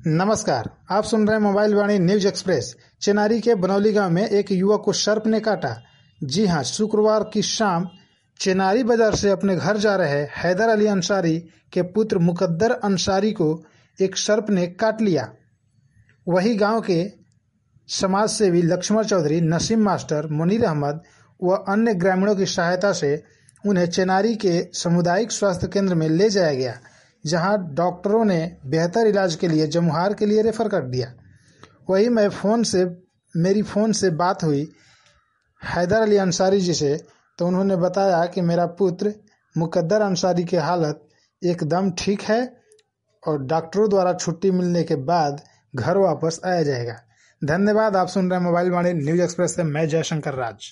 नमस्कार, आप सुन रहे हैं mobile Vani news express. Chenari के बनौली गांव में एक युवक को सर्प ने काटा। जी हां, शुक्रवार की शाम चेनारी बाजार से अपने घर जा रहे हैदर अली अंसारी के पुत्र मुकद्दर अंसारी को एक सर्प ने काट लिया। वही गांव के समाज सेवी लक्ष्मण चौधरी, नसीम मास्टर, मुनीर अहमद व अन्य ग्रामीणों की सहायता से उन्हें चेनारी के सामुदायिक स्वास्थ्य केंद्र में ले जाया गया, जहां डॉक्टरों ने बेहतर इलाज के लिए जमुहार के लिए रेफर कर दिया। वही मेरी फ़ोन से बात हुई हैदर अली अंसारी जी से, तो उन्होंने बताया कि मेरा पुत्र मुकद्दर अंसारी की हालत एकदम ठीक है और डॉक्टरों द्वारा छुट्टी मिलने के बाद घर वापस आया जाएगा। धन्यवाद। आप सुन रहे हैं मोबाइल वाणी न्यूज एक्सप्रेस से, मैं जयशंकर राज।